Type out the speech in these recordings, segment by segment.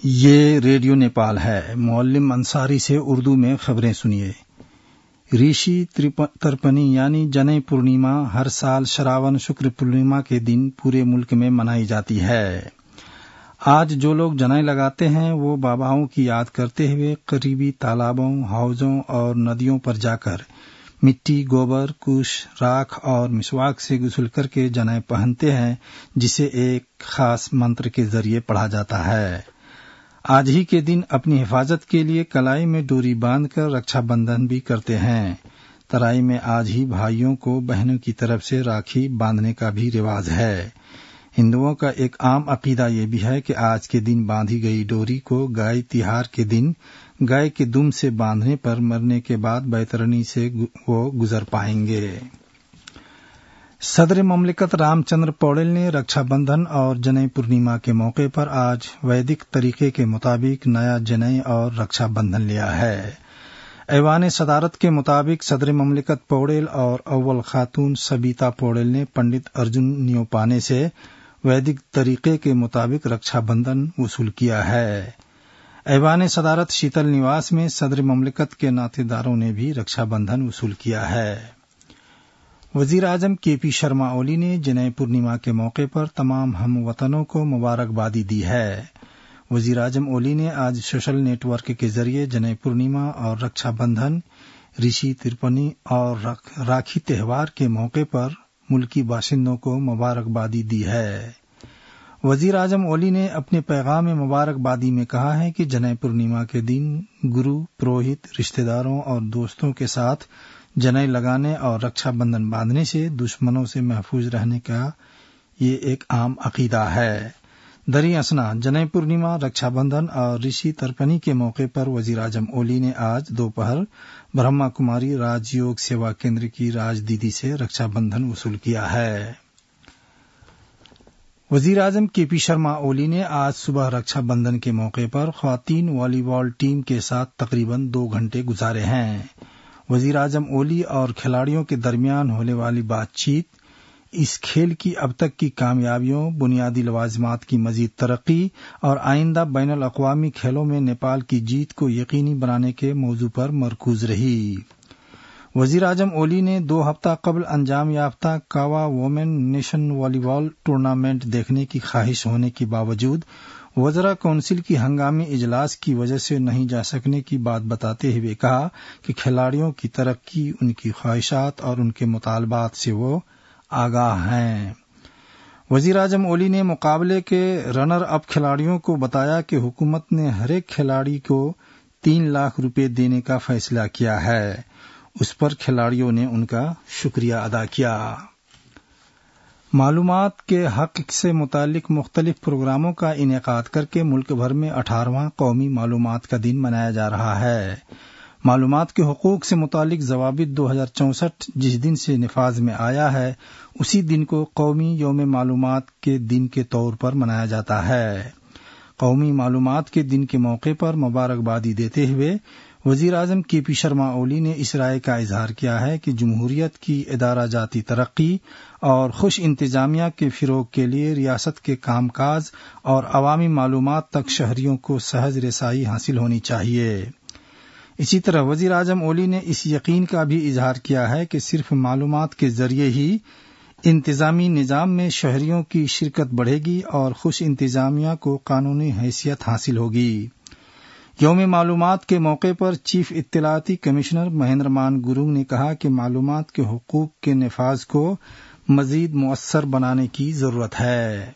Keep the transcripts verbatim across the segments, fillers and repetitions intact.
یہ ریڈیو نیپال ہے۔ معلم انصاری سے اردو میں خبریں سنیے۔ ریشی ترپنی یعنی جنئی پورنیما ہر سال شراون شکر پورنیما کے دن پورے ملک میں منائی جاتی ہے۔ آج جو لوگ جنئی لگاتے ہیں وہ باباؤں کی یاد کرتے ہوئے قریبی تالابوں، حوضوں اور ندیوں پر جا کر مٹی، گوبر، کش، راکھ اور مسواک سے غسل کر کے جنئی پہنتے ہیں، جسے ایک خاص منتر کے ذریعے پڑھا جاتا ہے۔ آج ہی کے دن اپنی حفاظت کے لیے کلائی میں ڈوری باندھ کر رکشا بندھن بھی کرتے ہیں۔ ترائی میں آج ہی بھائیوں کو بہنوں کی طرف سے راکھی باندھنے کا بھی رواج ہے۔ ہندوؤں کا ایک عام عقیدہ یہ بھی ہے کہ آج کے دن باندھی گئی ڈوری کو گائے تہوار کے دن گائے کے دم سے باندھنے پر مرنے کے بعد بیترنی سے وہ گزر پائیں گے۔ صدر مملکت رام چندر پوڑیل نے رکشا بندھن اور جنئی پورنیما کے موقع پر آج ویدک طریقے کے مطابق نیا جنئی اور رکشا بندھن لیا ہے۔ ایوان صدارت کے مطابق صدر مملکت پوڑیل اور اول خاتون سبیتا پوڑیل نے پنڈت ارجن نیوپانے سے ویدک طریقے کے مطابق رکشا بندھن وصول کیا ہے۔ ایوان صدارت شیتل نواس میں صدر مملکت کے ناطے داروں نے بھی رکشا بندھن وصول کیا ہے۔ وزیر اعظم کے پی شرما اولی نے جنئی پورنیما کے موقع پر تمام ہم وطنوں کو مبارکبادی دی ہے۔ وزیر اعظم اولی نے آج سوشل نیٹ ورک کے ذریعے جنئی پورنیما اور رکشا بندھن، ریشی ترپنی اور راکھی تہوار کے موقع پر ملکی باشندوں کو مبارکبادی دی ہے۔ وزیر اعظم اولی نے اپنے پیغام مبارکبادی میں کہا ہے کہ جنئی پورنیما کے دن گرو، پروہت، رشتہ داروں اور دوستوں کے ساتھ جنئی لگانے اور رکشا بندھن باندھنے سے دشمنوں سے محفوظ رہنے کا یہ ایک عام عقیدہ ہے۔ دری اسنا جنئی پورنیما، رکشا بندھن اور ریشی ترپنی کے موقع پر وزیر اعظم اولی نے آج دوپہر برہما کماری راج یوگ سیوا کیندر کی راج دیدی سے رکشا بندھن وصول کیا ہے۔ وزیر اعظم کے پی شرما اولی نے آج صبح رکشا بندھن کے موقع پر خواتین والی بال ٹیم کے ساتھ تقریباً دو گھنٹے گزارے ہیں۔ وزیر اعظم اولی اور کھلاڑیوں کے درمیان ہونے والی بات چیت اس کھیل کی اب تک کی کامیابیوں، بنیادی لوازمات کی مزید ترقی اور آئندہ بین الاقوامی کھیلوں میں نیپال کی جیت کو یقینی بنانے کے موضوع پر مرکوز رہی۔ وزیر اعظم اولی نے دو ہفتہ قبل انجام یافتہ کاوا وومین نیشن والی بال ٹورنامنٹ دیکھنے کی خواہش ہونے کے باوجود وزراء کونسل کی ہنگامی اجلاس کی وجہ سے نہیں جا سکنے کی بات بتاتے ہوئے کہا کہ کھلاڑیوں کی ترقی، ان کی خواہشات اور ان کے مطالبات سے وہ آگاہ ہیں۔ وزیر اعظم اولی نے مقابلے کے رنر اپ کھلاڑیوں کو بتایا کہ حکومت نے ہر ایک کھلاڑی کو تین لاکھ روپے دینے کا فیصلہ کیا ہے۔ اس پر کھلاڑیوں نے ان کا شکریہ ادا کیا۔ معلومات کے حق سے متعلق مختلف پروگراموں کا انعقاد کر کے ملک بھر میں اٹھارہواں قومی معلومات کا دن منایا جا رہا ہے۔ معلومات کے حقوق سے متعلق ضوابط دو ہزار چونسٹھ جس دن سے نفاذ میں آیا ہے، اسی دن کو قومی یوم معلومات کے دن کے طور پر منایا جاتا ہے۔ قومی معلومات کے دن کے موقع پر مبارکبادی دیتے ہوئے وزیر اعظم کے پی شرما اولی نے اس رائے کا اظہار کیا ہے کہ جمہوریت کی ادارہ جاتی ترقی اور خوش انتظامیہ کے فروغ کے لیے ریاست کے کام کاج اور عوامی معلومات تک شہریوں کو سہج رسائی حاصل ہونی چاہیے۔ اسی طرح وزیر اعظم اولی نے اس یقین کا بھی اظہار کیا ہے کہ صرف معلومات کے ذریعے ہی انتظامی نظام میں شہریوں کی شرکت بڑھے گی اور خوش انتظامیہ کو قانونی حیثیت حاصل ہوگی۔ یوم معلومات کے موقع پر چیف اطلاعاتی کمشنر مہندر مان گرونگ نے کہا کہ معلومات کے حقوق کے نفاذ کو مزید مؤثر بنانے کی ضرورت ہے۔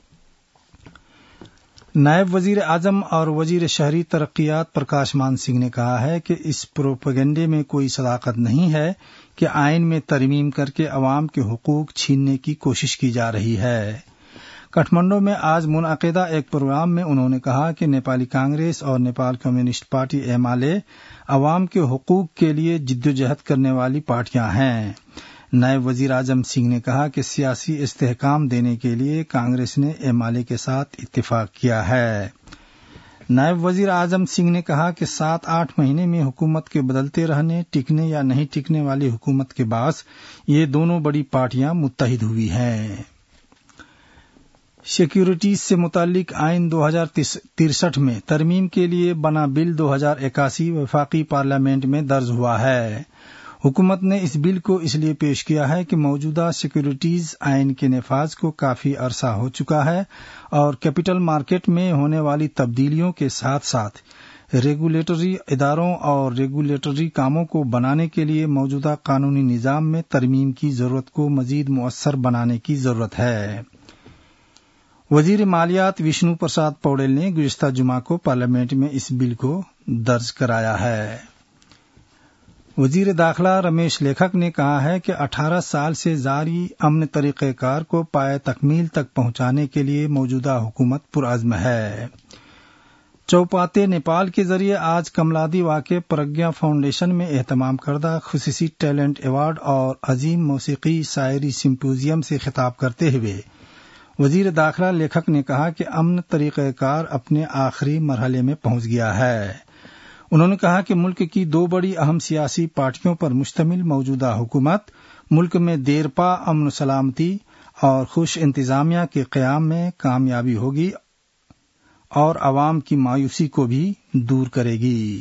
نائب وزیر اعظم اور وزیر شہری ترقیات پرکاش مان سنگھ نے کہا ہے کہ اس پروپیگنڈے میں کوئی صداقت نہیں ہے کہ آئین میں ترمیم کر کے عوام کے حقوق چھیننے کی کوشش کی جا رہی ہے۔ کٹھمنڈو میں آج منعقدہ ایک پروگرام میں انہوں نے کہا کہ نیپالی کانگریس اور Nepal communist party M L A عوام کے حقوق کے لیے جدوجہد کرنے والی پارٹیاں ہیں۔ نائب وزیر اعظم سنگھ نے کہا کہ سیاسی استحکام دینے کے لیے کانگریس نے ایم ایل اے کے ساتھ اتفاق کیا ہے۔ نائب وزیر اعظم سنگھ نے کہا کہ سات آٹھ مہینے میں حکومت کے بدلتے رہنے، ٹکنے یا نہیں ٹکنے والی حکومت کے باعث یہ دونوں بڑی پارٹیاں متحد ہوئی ہیں۔ سیکیورٹیز سے متعلق آئین دو ہزار ترسٹھ میں ترمیم کے لیے بنا بل دو ہزار اکاسی وفاقی پارلیمنٹ میں درج ہوا ہے۔ حکومت نے اس بل کو اس لیے پیش کیا ہے کہ موجودہ سیکیورٹیز آئین کے نفاذ کو کافی عرصہ ہو چکا ہے اور کیپٹل مارکیٹ میں ہونے والی تبدیلیوں کے ساتھ ساتھ ریگولیٹری اداروں اور ریگولیٹری کاموں کو بنانے کے لیے موجودہ قانونی نظام میں ترمیم کی ضرورت کو مزید مؤثر بنانے کی ضرورت ہے۔ وزیر مالیات وشنو پرساد پوڈیل نے گزشتہ جمعہ کو پارلیمنٹ میں اس بل کو درج کرایا ہے۔ وزیر داخلہ رمیش لیکھک نے کہا ہے کہ اٹھارہ سال سے جاری امن طریقہ کار کو پائے تکمیل تک پہنچانے کے لیے موجودہ حکومت پرعزم ہے۔ چوپاتے نیپال کے ذریعے آج کملادی واقع پرگیا فاؤنڈیشن میں اہتمام کردہ خصوصی ٹیلنٹ ایوارڈ اور عظیم موسیقی شاعری سمپوزیم سے خطاب کرتے ہوئے وزیر داخلہ لیکھک نے کہا کہ امن طریقہ کار اپنے آخری مرحلے میں پہنچ گیا ہے۔ انہوں نے کہا کہ ملک کی دو بڑی اہم سیاسی پارٹیوں پر مشتمل موجودہ حکومت ملک میں دیرپا امن و سلامتی اور خوش انتظامیہ کے قیام میں کامیابی ہوگی اور عوام کی مایوسی کو بھی دور کرے گی۔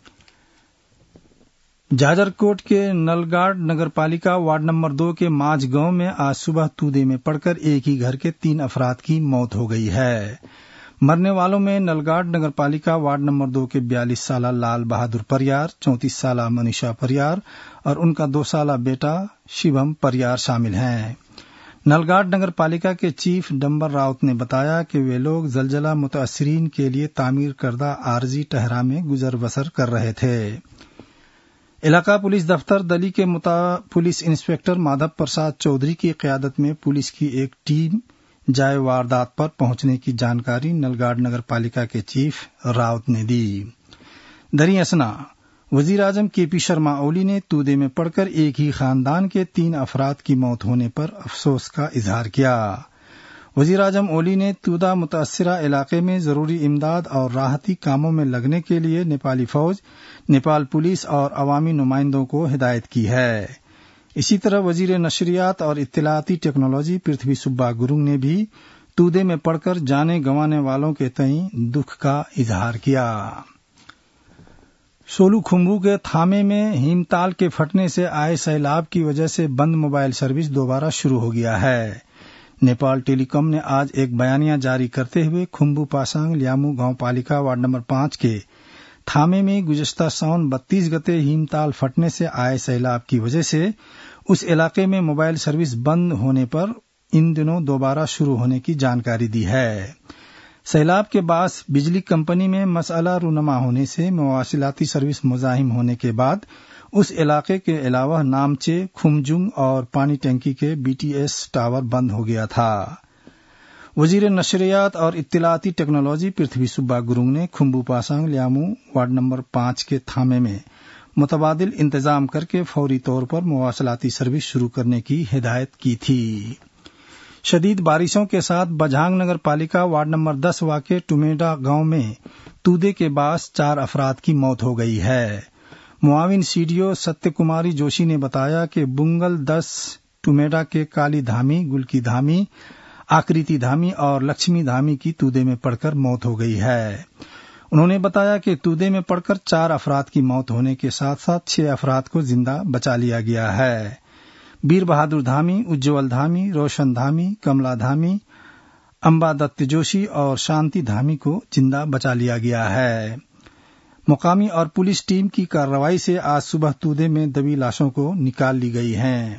جاجرکوٹ کے نلگاڈ نگر پالیکا وارڈ نمبر دو کے ماج گاؤں میں آج صبح تودے میں پڑ کر ایک ہی گھر کے تین افراد کی موت ہو گئی ہے۔ مرنے والوں میں نلگاڈ نگر پالیکا وارڈ نمبر دو کے بیالیس سالہ لال بہادر پریار، چونتیس سالہ منیشا پریار اور ان کا دو سالہ بیٹا شیوم پریار شامل ہیں۔ نلگاڈ نگر پالیکا کے چیف ڈمبر راؤت نے بتایا کہ وہ لوگ زلزلہ متاثرین کے لیے تعمیر کردہ عارضی ٹہرا میں گزر بسر کر رہے تھے۔ علاقہ پولیس دفتر دلی کے پولیس انسپکٹر مادھو پرساد چودھری کی قیادت میں پولیس کی ایک ٹیم جائے واردات پر پہنچنے کی جانکاری نلگاڈ نگر پالیکا کے چیف راؤت نے دی۔ دری اسنا وزیر اعظم کے پی شرما اولی نے تودے میں پڑ کر ایک ہی خاندان کے تین افراد کی موت ہونے پر افسوس کا اظہار کیا۔ وزیر اعظم اولی نے تودا متاثرہ علاقے میں ضروری امداد اور راحتی کاموں میں لگنے کے لیے نیپالی فوج، نیپال پولیس اور عوامی نمائندوں کو ہدایت کی ہے۔ اسی طرح وزیر نشریات اور اطلاعاتی ٹیکنالوجی پرتھوی سبا گرنگ نے بھی تودے میں پڑ کر جانیں گنوانے والوں کے تئیں دکھ کا اظہار کیا۔ سولو کھمبو کے تھامے میں ہیمتال کے پھٹنے سے آئے سیلاب کی وجہ سے بند موبائل سروس دوبارہ شروع ہو گیا ہے۔ نیپال ٹیلی کام نے آج ایک بیانیہ جاری کرتے ہوئے کھمبو پاسانگ لیامو گاؤں پالیکا وارڈ نمبر پانچ کے تھامے میں گزشتہ ساون بتیس گتے ہیمتال پھٹنے سے آئے سیلاب کی وجہ سے اس علاقے میں موبائل سروس بند ہونے پر ان دنوں دوبارہ شروع ہونے کی جانکاری دی ہے۔ سیلاب کے باعث بجلی کمپنی میں مسئلہ رونما ہونے سے مواصلاتی سروس مزاحم ہونے کے بعد اس علاقے کے علاوہ نامچے، کھمجنگ اور پانی ٹینکی کے بی ٹی ایس ٹاور بند ہو گیا تھا۔ وزیر نشریات اور اطلاعاتی ٹیکنالوجی پرتھوی سبا گرنگ نے کھمبو پاسانگ لیامو وارڈ نمبر پانچ کے تھامے میں متبادل انتظام کر کے فوری طور پر مواصلاتی سروس شروع کرنے کی ہدایت کی تھی۔ شدید بارشوں کے ساتھ بجھانگ نگر پالیکا وارڈ نمبر دس واقع ٹومیڈا گاؤں میں تودے کے باعث چار افراد کی موت ہو گئی ہے۔ معاون سی ڈی او ستیہ کماری جوشی نے بتایا کہ بنگل دس ٹومیڈا کے کالی دھامی، گلکی دھامی، آکریتی دھامی اور لکشمی دھامی کی تودے میں پڑ کر موت ہو گئی ہے۔ انہوں نے بتایا کہ تودے میں پڑ کر چار افراد کی موت ہونے کے ساتھ ساتھ چھ افراد کو زندہ بچا لیا گیا ہے۔ بیر بہادر دھامی، اجول دھامی، روشن دھامی، کملا دھامی، امبا دت جوشی اور شانتی دھامی کو زندہ بچا لیا گیا ہے۔ مقامی اور پولیس ٹیم کی کارروائی سے آج صبح تودے میں دبی لاشوں کو نکال لی گئی ہیں۔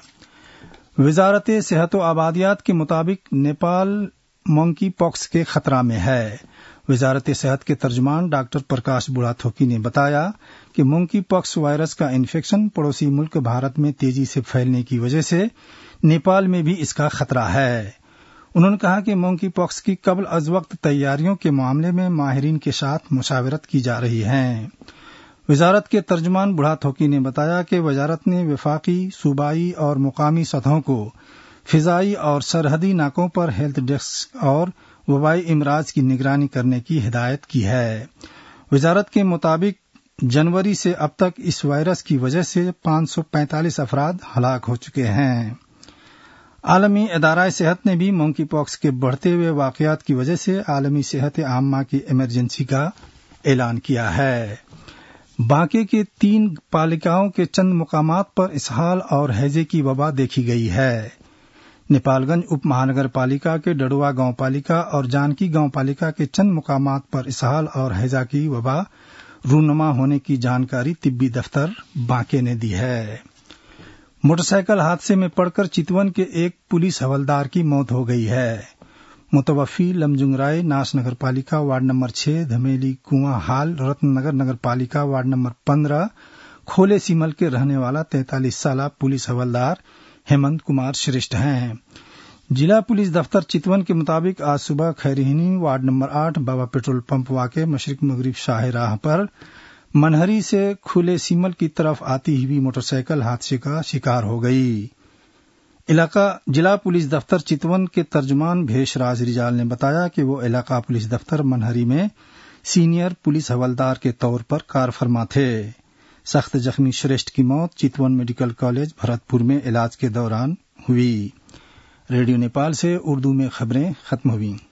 وزارت صحت و آبادیات کے مطابق نیپال مونکی پاکس کے خطرہ میں ہے۔ وزارت صحت کے ترجمان ڈاکٹر پرکاش بڑھا تھوکی نے بتایا کہ مونکی پاکس وائرس کا انفیکشن پڑوسی ملک بھارت میں تیزی سے پھیلنے کی وجہ سے نیپال میں بھی اس کا خطرہ ہے۔ انہوں نے کہا کہ مونکی پاکس کی قبل از وقت تیاریوں کے معاملے میں ماہرین کے ساتھ مشاورت کی جا رہی ہے۔ وزارت کے ترجمان بڑھا تھوکی نے بتایا کہ وزارت نے وفاقی، صوبائی اور مقامی سطحوں کو فضائی اور سرحدی ناکوں پر ہیلتھ ڈیسک اور وبائی امراض کی نگرانی کرنے کی ہدایت کی ہے۔ وزارت کے مطابق جنوری سے اب تک اس وائرس کی وجہ سے پانچ سو پینتالیس افراد ہلاک ہو چکے ہیں۔ عالمی ادارہ صحت نے بھی مونکی پاکس کے بڑھتے ہوئے واقعات کی وجہ سے عالمی صحت عامہ کی ایمرجنسی کا اعلان کیا ہے۔ بانکے کے تین پالیکاؤں کے چند مقامات پر اسہال اور ہیضے کی وبا دیکھی گئی ہے۔ نیپال گنج اپ مہانگر پالیکا کے ڈڑوا گاؤں پالیکا اور جانکی گاؤں پالیکا کے چند مقامات پر اسہال اور ہیضہ کی وبا رونما ہونے کی جانکاری طبی دفتر بانکے نے دی ہے۔ موٹر سائیکل حادثے میں پڑ کر چتون کے ایک پولیس حوالدار کی موت ہو گئی ہے۔ متوفی لمجنگ رائے ناس نگر پالیکا وارڈ نمبر چھ دھمیلی کنواں حال Ratnanagar Nagar Palika ward number پندرہ کھولے سیمل کے رہنے والا تینتالیس سالہ پولیس حوالدار ہیمنت کمار شریشٹھ ہیں۔ ضلع پولیس دفتر چتون کے مطابق آج صبح خیرہنی وارڈ نمبر آٹھ بابا پیٹرول پمپ واقع مشرق مغرب شاہ راہ پر منہری سے کھلے سیمل کی طرف آتی ہوئی موٹر سائیکل حادثے کا شکار ہو گئی۔ علاقہ ضلع پولیس دفتر چتون کے ترجمان بھیش راج رجال نے بتایا کہ وہ علاقہ پولیس دفتر منہری میں سینئر پولیس حوالدار کے طور پر کار فرما تھے۔ سخت زخمی شریشٹھ کی موت چتون میڈیکل کالج بھرت پور میں علاج کے دوران ہوئی۔ ریڈیو نیپال سے اردو میں خبریں ختم ہوئیں۔